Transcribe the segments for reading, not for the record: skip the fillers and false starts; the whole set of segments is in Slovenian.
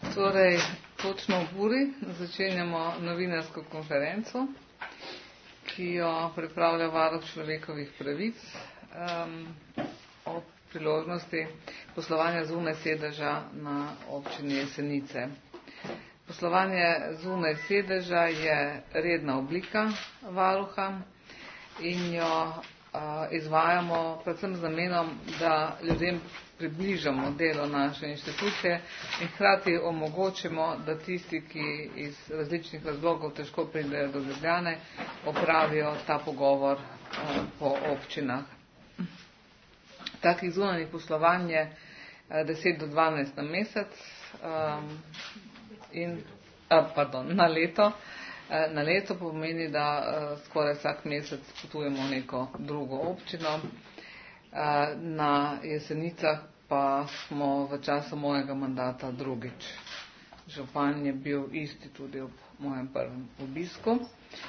Torej, točno v uri začenjamo novinarsko konferenco, ki jo pripravlja Varuh človekovih pravic ob priložnosti poslovanja zunaj sedeža na občini Jesenice. Poslovanje zunaj sedeža je redna oblika varuha in jo izvajamo predvsem z namenom, da ljudem približamo delo naše inštitucije in hkrati omogočimo, da tisti, ki iz različnih razlogov težko pridejo do Ljubljane, opravijo ta pogovor po občinah. Takih zunanjih poslovanj je 10 do 12 na mesec na leto. Na leto pomeni, da skoraj vsak mesec potujemo v neko drugo občino. Na Jesenicah pa smo v času mojega mandata drugič. Župan je bil isti tudi ob mojem prvem obisku.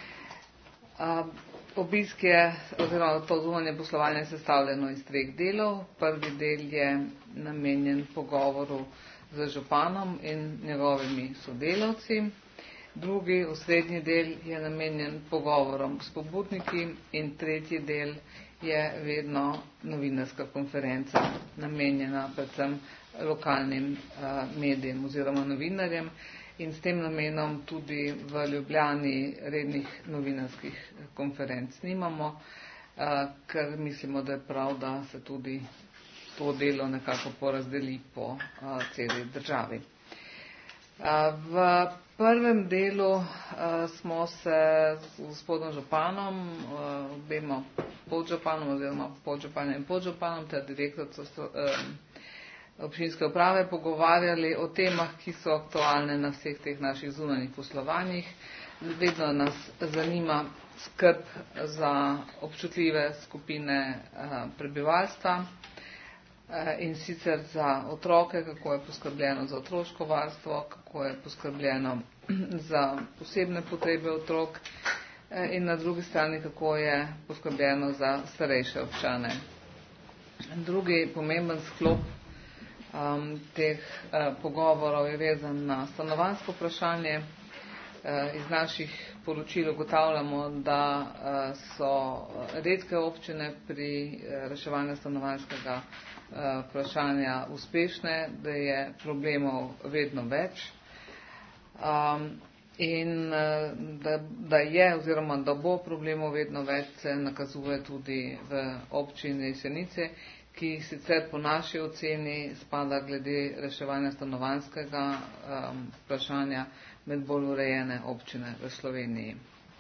Obisk je, oziroma to zunanje poslovanje, sestavljeno iz 3 delov. Prvi del je namenjen pogovoru z županom in njegovimi sodelavci. Drugi, osrednji del je namenjen pogovorom s pobudniki in tretji del je vedno novinarska konferenca, namenjena predvsem lokalnim medijem oziroma novinarjem in s tem namenom tudi v Ljubljani rednih novinarskih konferenc nimamo, ker mislimo, da je prav, da se tudi to delo nekako porazdeli po celi državi. V prvem delu smo se z gospodom županom, obema podžupanom oziroma podžupanjem in podžupanom ter direktorico občinske uprave pogovarjali o temah, ki so aktualne na vseh teh naših zunanjih poslovanjih. Vedno nas zanima skrb za občutljive skupine prebivalstva in sicer za otroke, kako je poskrbljeno za otroško varstvo, kako je poskrbljeno za posebne potrebe otrok in na drugi strani, kako je poskrbljeno za starejše občane. Drugi pomemben sklop teh pogovorov je vezan na stanovanjsko vprašanje. Iz naših poročil ugotavljamo, da so redke občine pri reševanju stanovanjskega vprašanja uspešne, da je problemov vedno več in da je oziroma da bo problemov vedno več, se nakazuje tudi v občini Jesenice, ki sicer po naši oceni spada glede reševanja stanovanjskega vprašanja med bolj urejene občine v Sloveniji.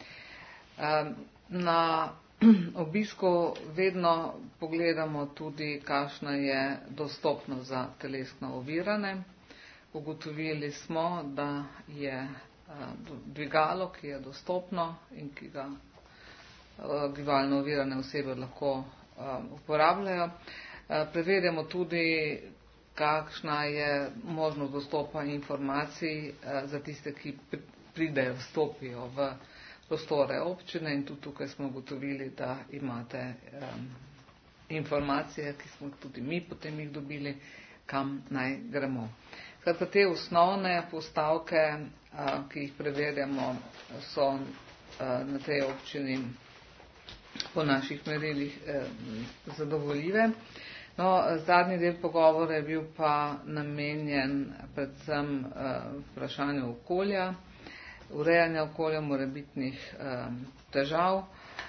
Na obisku vedno pogledamo tudi, kakšna je dostopnost za telesno ovirane. Ugotovili smo, da je dvigalo, ki je dostopno in ki ga gibalno ovirane osebe lahko uporabljajo. Preverjamo tudi, kakšna je možnost dostopa informacij za tiste, ki pridejo, vstopijo v prostore občine in tudi tukaj smo ugotovili, da imate informacije, ki smo tudi mi potem jih dobili, kam naj gremo. Skratka, te osnovne postavke, ki jih preverjamo, so na tej občini po naših merilih zadovoljive. Zadnji del pogovora je bil pa namenjen predvsem vprašanju okolja, urejanja okolja, morebitnih težav,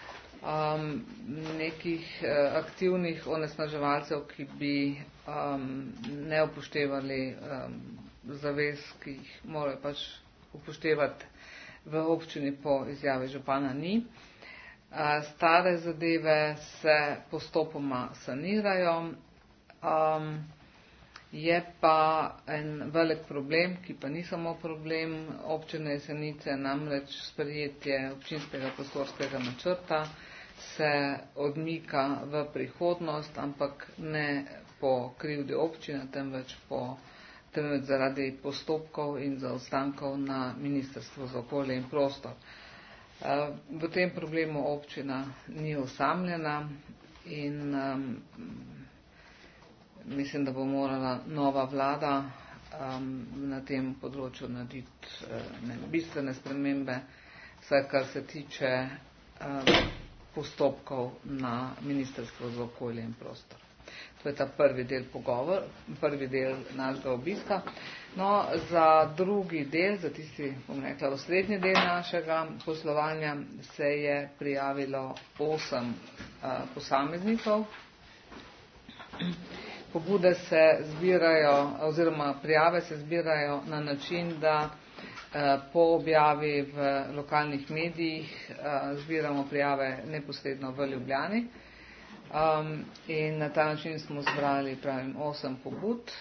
nekih aktivnih onesnaževalcev, ki bi ne upoštevali zavez, ki jih morajo pač upoštevati v občini po izjavi župana ni. Stare zadeve se postopoma sanirajo, je pa en velik problem, ki pa ni samo problem občine Jesenice, namreč sprejetje občinskega prostorskega načrta se odmika v prihodnost, ampak ne po krivdi občine, temveč zaradi postopkov in zaostankov na Ministrstvu za okolje in prostor. V tem problemu občina ni osamljena in mislim, da bo morala nova vlada na tem področju narediti bistvene spremembe, vsaj kar se tiče postopkov na Ministrstvu za okolje in prostor. To je ta prvi del našega obiska. No, za drugi del, za tisti, bom rekla, osrednji del našega poslovanja se je prijavilo 8 posameznikov. Pobude se zbirajo, oziroma prijave se zbirajo na način, da po objavi v lokalnih medijih zbiramo prijave neposredno v Ljubljani. In na ta način smo zbrali, pravim, 8 pobud.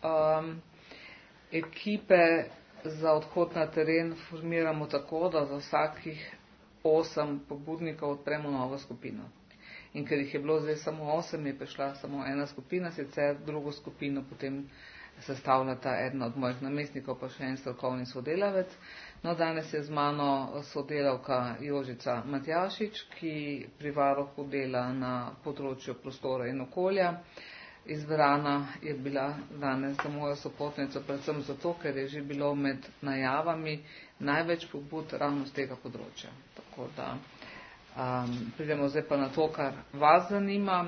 Ekipe za odhod na teren formiramo tako, da za vsakih 8 pobudnikov odpremo novo skupino. In ker jih je bilo zdaj samo 8, je prišla samo ena skupina, sicer drugo skupino potem sestavljata eden od mojih namestnikov, pa še en strokovni sodelavec. No, danes je z mano sodelavka Jožica Matjašič, ki pri varuhu dela na področju prostora in okolja. Izbrana je bila danes za mojo sopotnico predvsem zato, ker je že bilo med najavami največ pobud ravno z tega področja. Tako da pridemo zdaj pa na to, kar vas zanima.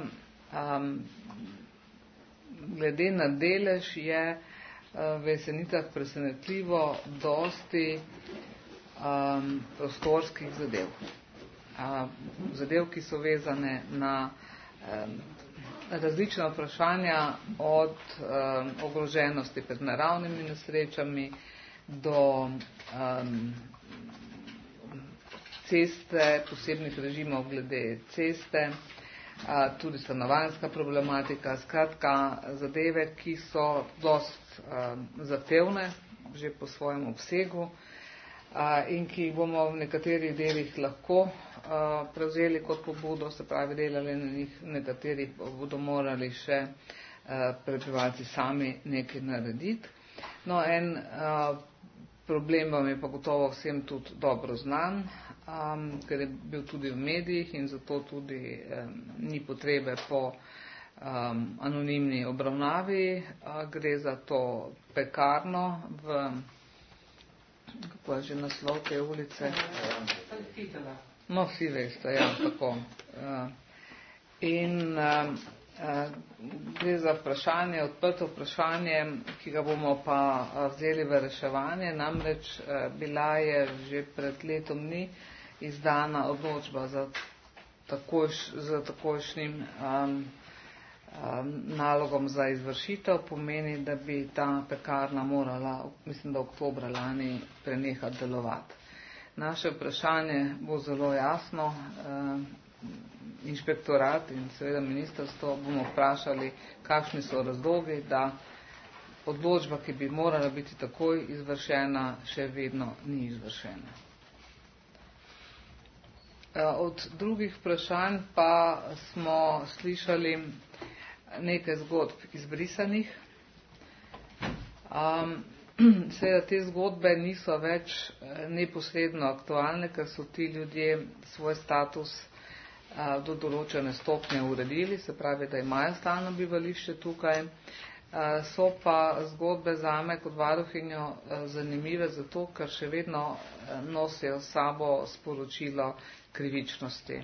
Glede na delež je v Jesenicah presenetljivo dosti prostorskih zadev. Zadev, ki so vezane na različna vprašanja od ogroženosti pred naravnimi nesrečami do ceste, posebnih režimov glede ceste, tudi stanovanjska problematika, skratka zadeve, ki so dost zahtevne že po svojem obsegu in ki jih bomo v nekaterih delih lahko prevzeli kot pobudo, se pravi delali na njih, nekateri bodo morali še prebivalci sami nekaj narediti. No, en problem vam je pa gotovo vsem tudi dobro znan, ker je bil tudi v medijih in zato tudi ni potrebe po anonimni obravnavi. Gre za to pekarno v, kako je že naslov te ulice? No, vsi veste, ja, tako. In gre za vprašanje, odprto vprašanje, ki ga bomo pa vzeli v reševanje, namreč bila je že pred letom dni izdana odločba za takojšnjim nalogom za izvršitev, pomeni, da bi ta pekarna morala, mislim, da oktobra lani prenehati delovati. Naše vprašanje bo zelo jasno. Inšpektorat in seveda ministrstvo bomo vprašali, kakšni so razlogi, da odločba, ki bi morala biti takoj izvršena, še vedno ni izvršena. Od drugih vprašanj pa smo slišali nekaj zgodb izbrisanih. Seveda te zgodbe niso več neposredno aktualne, ker so ti ljudje svoj status do določene stopnje uredili, se pravi, da imajo stalno bivališče tukaj. So pa zgodbe zame kot varuhinjo zanimive zato, ker še vedno nosijo s sabo sporočilo krivičnosti.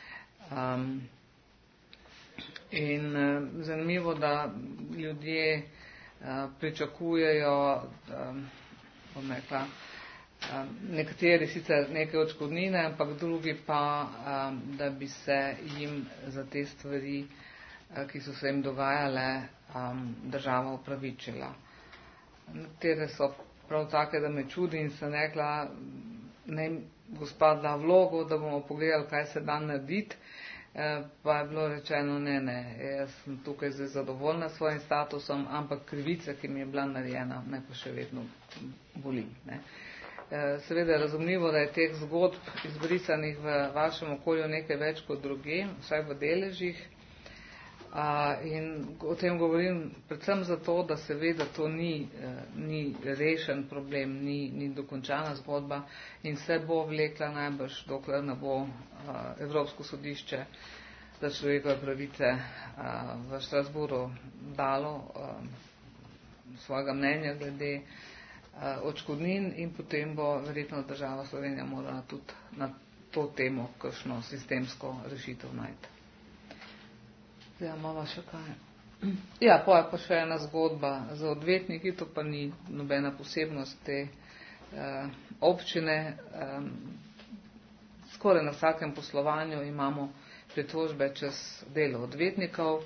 In zanimivo, da ljudje pričakujejo, bom rekla, nekateri sicer neke odškodnine, ampak drugi pa, da bi se jim za te stvari, ki so se jim dogajale, država opravičila. Nekatere so prav take, da me čudi in sem rekla, ne gospa da vlogo, da bomo pogledali, kaj se da narediti, pa je bilo rečeno, ne, jaz sem tukaj zdaj zadovoljna s svojim statusom, ampak krivica, ki mi je bila narejena, me pa še vedno boli. Ne. Seveda je razumljivo, da je teh zgodb izbrisanih v vašem okolju nekaj več kot drugje, vsaj v deležih. In o tem govorim predvsem zato, da se ve, da to ni rešen problem, ni dokončana zgodba in se bo vlekla najbrž, dokler ne bo Evropsko sodišče za človekove pravice v Strasbourgu dalo svojega mnenja glede odškodnin in potem bo verjetno država Slovenija morala tudi na to temo kakšno sistemsko rešitev najti. Zdaj imamo še kaj. Ja, pa je pa še ena zgodba za odvetniki, to pa ni nobena posebnost te občine. Skoraj na vsakem poslovanju imamo pritožbe čez delo odvetnikov.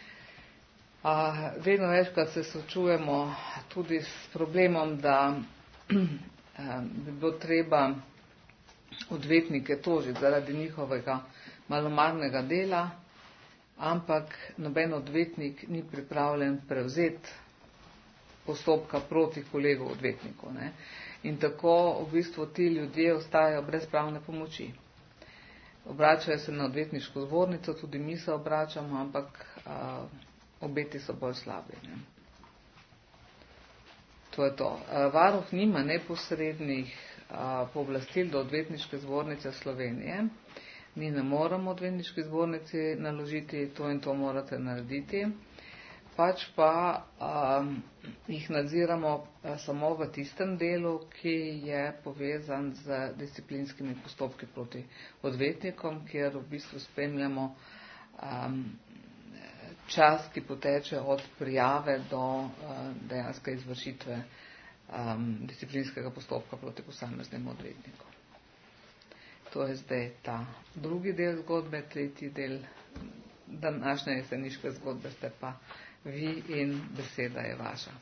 Vedno večkrat se srečujemo tudi s problemom, da bi bilo treba odvetnike tožiti zaradi njihovega malomarnega dela, ampak noben odvetnik ni pripravljen prevzeti postopka proti kolegu odvetniku. Ne? In tako v bistvu ti ljudje ostajajo brez pravne pomoči. Obračajo se na odvetniško zbornico, tudi mi se obračamo, ampak obeti so bolj slabi. Ne? To je to. Varuh nima neposrednih pooblastil do odvetniške zbornice Slovenije. Mi ne moramo odvetniški zbornici naložiti, to in to morate narediti. Pač pa jih nadziramo samo v tistem delu, ki je povezan z disciplinskimi postopki proti odvetnikom, kjer v bistvu spremljamo čas, ki poteče od prijave do dejanske izvršitve disciplinskega postopka proti posameznemu odvetniku. To je zdaj ta drugi del zgodbe, tretji del današnje jeseniške zgodbe ste pa vi in beseda je vaša.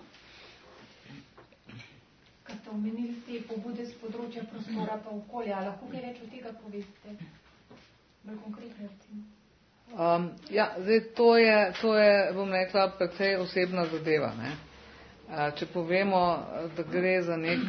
Kad ste omenili te pobude z področja prostora pa okolja, lahko kaj več od tega poveste? Bolj konkretno recimo. Ja, zdaj to je, bom rekla, precej osebna zadeva. Ne? Če povemo, da gre za nek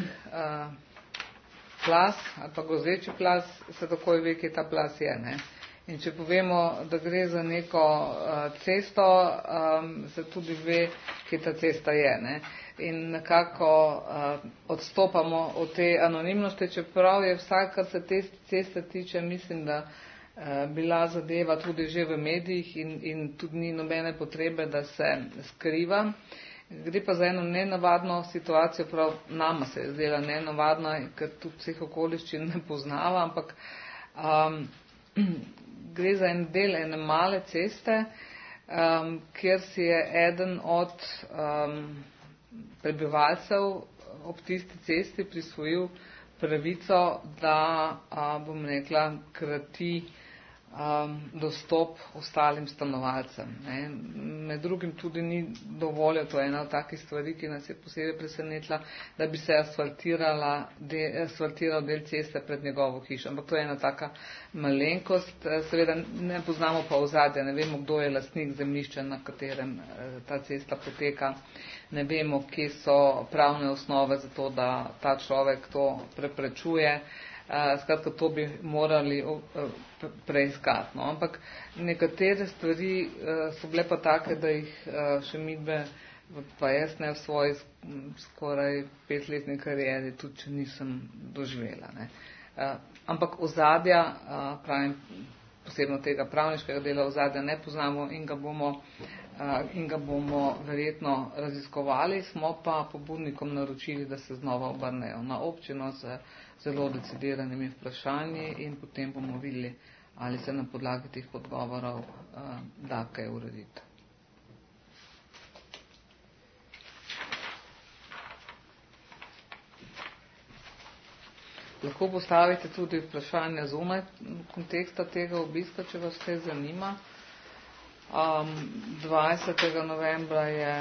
plas ali pa gozeči plas, se takoj ve, kje ta plas je. Ne? In če povemo, da gre za neko cesto, se tudi ve, kje ta cesta je. Ne? In nekako odstopamo od te anonimnosti, čeprav je vsak, kar se te ceste tiče, mislim, da bila zadeva tudi že v medijih in tudi ni nobene potrebe, da se skriva. Gre pa za eno nenavadno situacijo, prav nama se je zdela nenavadna, ker tudi vseh okoliščin ne poznava, ampak gre za en del ene male ceste, kjer si je eden od prebivalcev ob tisti cesti prisvojil pravico, da bom rekla, krati dostop ostalim stanovalcem. Ne. Med drugim tudi ni dovoljo, to je ena od takih stvari, ki nas je posebej presenetila, da bi se asfaltiral del ceste pred njegovo hišo. Ampak to je ena taka malenkost, seveda ne poznamo pa ozadja, ne vemo, kdo je lastnik zemljišča, na katerem ta cesta poteka, ne vemo, kje so pravne osnove za to, da ta človek to preprečuje. Skratka, to bi morali preiskati. No. Ampak nekatere stvari so bile pa take, da jih še midve, pa jaz ne v svoji skoraj 5-letni karieri, tudi če nisem doživela. Ne. Ampak ozadja, pravim, posebno tega pravniškega dela ozadja ne poznamo in ga bomo verjetno raziskovali, smo pa pobudnikom naročili, da se znova obrnejo na občino z zelo decidiranimi vprašanji in potem bomo videli, ali se na podlagi teh odgovorov da kaj urediti. Lahko postavite tudi vprašanje zunaj konteksta tega obiska, če vas kaj zanima. 20. novembra je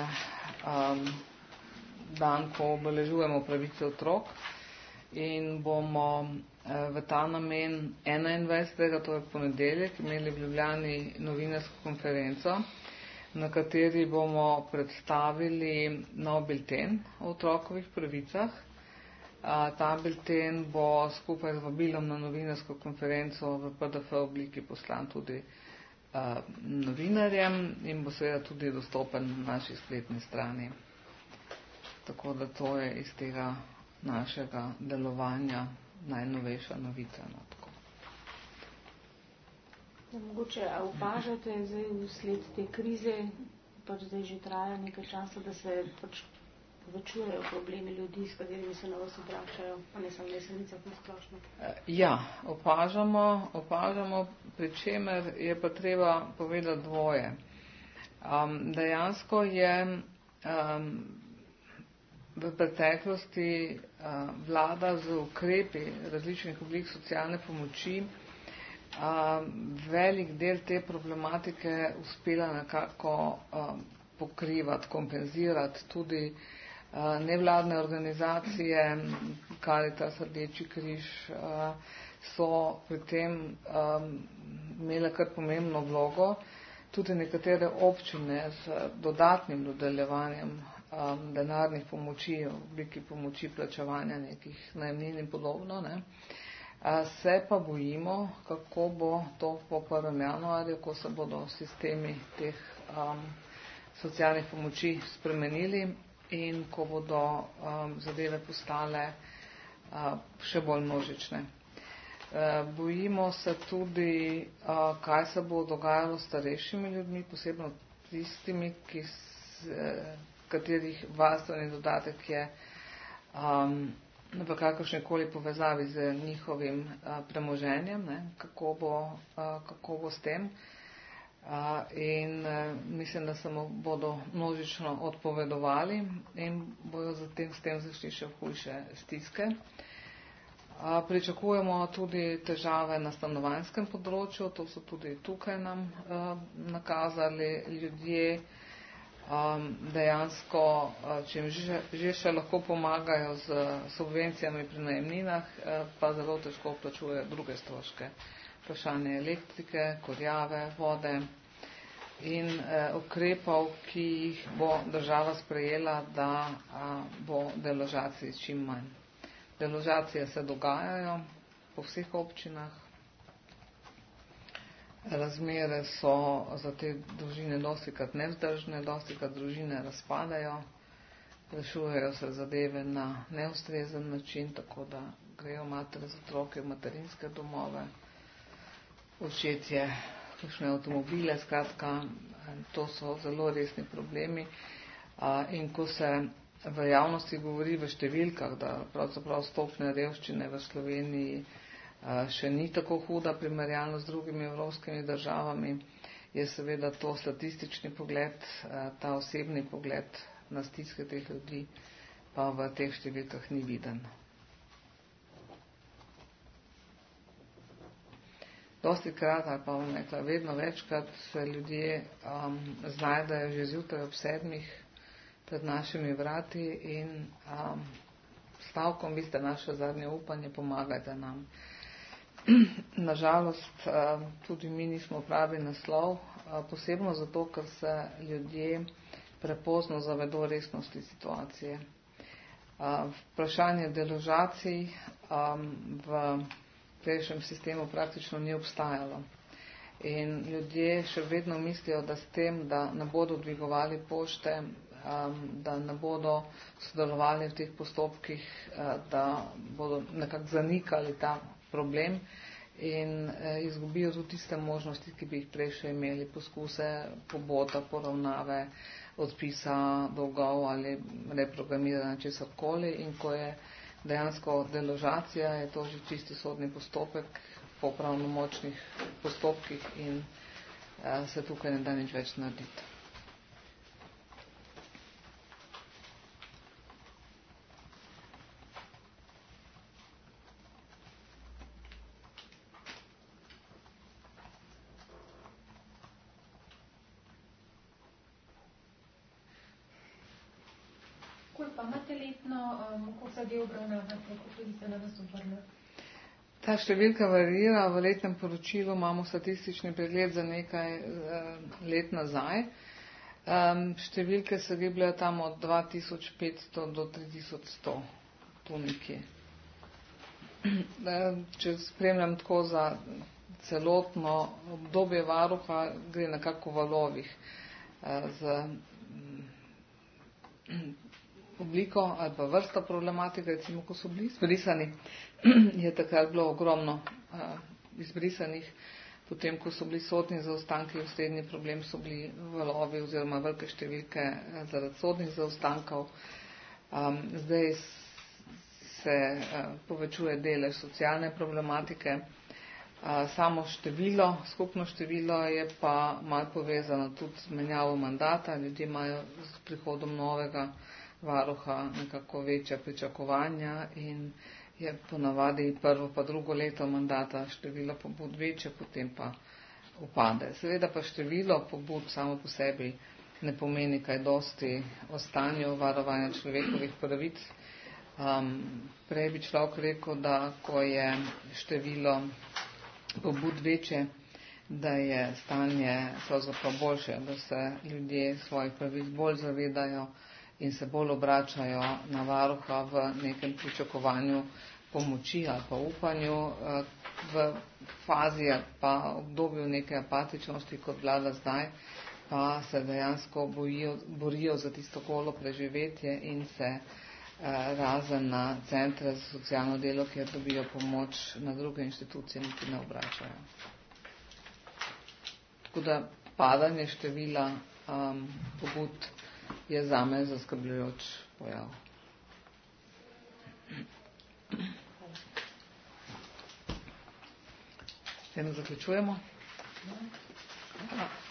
dan, ko obeležujemo pravice otrok in bomo v ta namen 21. to je ponedeljek, imeli v Ljubljani novinarsko konferenco, na kateri bomo predstavili nov bilten o otrokovih pravicah. Ta bilten bo skupaj z vabilom na novinarsko konferenco v PDF obliki poslan tudi novinarjem in bo seveda tudi dostopen na naši spletni strani. Tako da to je iz tega našega delovanja najnovejša novica. No, tako. Mogoče opažate zdaj vsled te krize pač zdaj že traja nekaj časa, da se pač povečujejo problemi ljudi, s katerimi se na vas obračajo, pa ne samo Jesenicah na splošno. Ja, opažamo, pri čemer je pa treba povedati dvoje. Dejansko je v preteklosti vlada z ukrepi različnih oblik socialne pomoči velik del te problematike uspela nekako pokrivati, kompenzirati. Tudi nevladne organizacije, Karitas, Rdeči križ, so pri tem imele kar pomembno vlogo. Tudi nekatere občine z dodatnim dodeljevanjem denarnih pomoči v obliki pomoči plačevanja nekih najemnin in podobno, ne. Se pa bojimo, kako bo to po 1. januarju, ko se bodo sistemi teh socialnih pomoči spremenili in ko bodo zadeve postale še bolj množične. Bojimo se tudi, kaj se bo dogajalo s starejšimi ljudmi, posebno tistimi, katerih varstveni dodatek je v kakršnekoli povezavi z njihovim premoženjem, ne, kako bo s tem. In mislim, da se mu bodo množično odpovedovali in bojo s tem zašli še v hujše stiske. Pričakujemo tudi težave na stanovanjskem področju, to so tudi tukaj nam nakazali ljudje. Dejansko, če jim že še lahko pomagajo z subvencijami pri najemninah, pa zelo težko plačujejo druge stroške. Vprašanje elektrike, kurjave, vode in ukrepov, ki jih bo država sprejela, da bo deložacij čim manj. Deložacije se dogajajo po vseh občinah. Razmere so za te družine dostikrat nevzdržne, dostikrat družine razpadajo, rešujejo se zadeve na neustrezen način, tako da grejo matere z otroke v materinske domove, očetje kakšne avtomobile, skratka, to so zelo resni problemi. In ko se v javnosti govori v številkah, da pravzaprav stopnja revščine v Sloveniji še ni tako huda primerjalno z drugimi evropskimi državami, je seveda to statistični pogled, ta osebni pogled na stiske teh ljudi pa v teh številkah ni viden. Dostikrat, ali pa bom rekla, vedno večkrat se ljudje znajdejo že zjutraj ob 7 pred našimi vrati in stavkom, vi ste naše zadnje upanje, pomagajte nam. Nažalost, tudi mi nismo pravi naslov, posebno zato, ker se ljudje prepozno zavedo resnosti situacije. Vprašanje deložacij v prejšnjem sistemu praktično ni obstajalo. In ljudje še vedno mislijo, da s tem, da ne bodo dvigovali pošte, da ne bodo sodelovali v teh postopkih, da bodo nekako zanikali ta problem in izgubijo tudi tiste možnosti, ki bi jih prej še imeli, poskuse pobota, poravnave, odpisa dolgov ali reprogramiranja česarkoli. In ko je dejansko deložacija, je to že čisti sodni postopek po pravnomočnih postopkih in se tukaj ne da nič več narediti. Pa imate letno, koliko zadev obravnavate, koliko ljudi se na vas obrne? Ta številka varira, v letnem poročilu imamo statistični pregled za nekaj let nazaj. Številke se gibljajo tam od 2500 do 3100, tu nekje. Če spremljam tako za celotno obdobje varuha, gre nekako v valovih z obliko ali pa vrsta problematike, recimo, ko so bili izbrisani, je takrat bilo ogromno izbrisanih, Potem, ko so bili sodni zaostanki, osrednji problem so bili valovi oziroma velike številke zaradi sodnih zaostankov. Zdaj se povečuje delež socialne problematike. Samo število, skupno število je pa malo povezano tudi z menjavo mandata. Ljudje imajo s prihodom novega varuha nekako večja pričakovanja in je ponavadi prvo pa drugo leto mandata število pobud večje, potem pa upade. Seveda pa število pobud samo po sebi ne pomeni kaj dosti o stanju varovanja človekovih pravic. Prej bi človek rekel, da ko je število pobud večje, da je stanje pravzaprav boljše, da se ljudje svojih pravic bolj zavedajo in se bolj obračajo na varuha v nekem pričakovanju pomoči ali pa upanju. V fazi ali pa obdobju neke apatičnosti, kot vlada zdaj, pa se dejansko borijo za tisto golo preživetje in se razen na centre za socialno delo, kjer dobijo pomoč, na druge inštitucije niti ne obračajo. Tako da padanje števila pobud je zame zaskrbljujoč pojav. S tem zaključujemo.